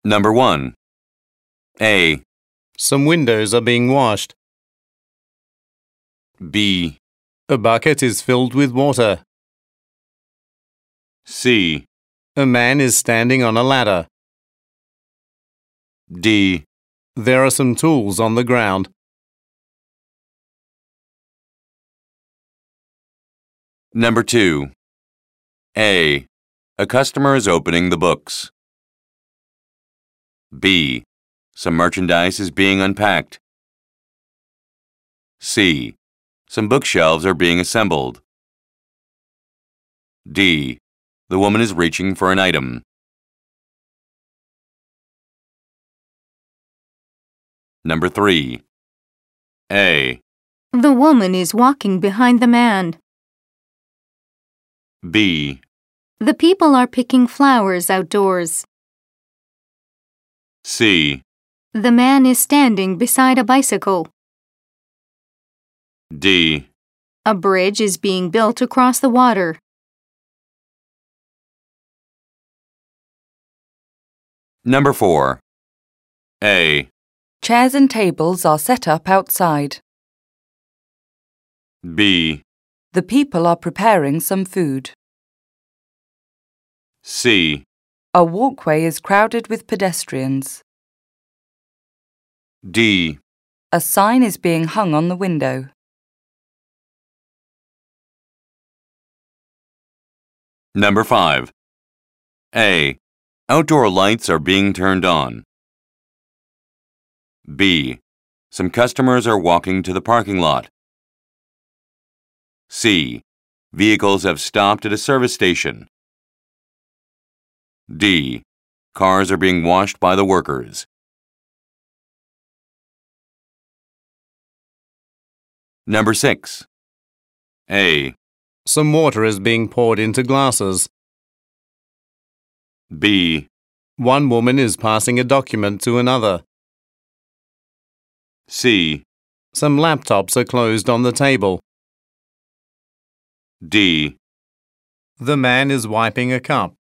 Number 1. A, Some windows are being washed. B, A bucket is filled with water. C, A man is standing on a ladder. D. There are some tools on the ground. Number 2. A customer is opening the books. B. Some merchandise is being unpacked. C. Some bookshelves are being assembled. D. The woman is reaching for an item. Number 3. A, The woman is walking behind the man. B, The people are picking flowers outdoors. C, The man is standing beside a bicycle. D. A bridge is being built across the water. Number 4. A, Chairs and tables are set up outside. B, The people are preparing some food. C, A walkway is crowded with pedestrians. D. A sign is being hung on the window. Number 5. A, Outdoor lights are being turned on. B, Some customers are walking to the parking lot. C, Vehicles have stopped at a service station. D, Cars are being washed by the workers. Number 6. A, Some water is being poured into glasses. B, One woman is passing a document to another. C, Some laptops are closed on the table. D. The man is wiping a cup.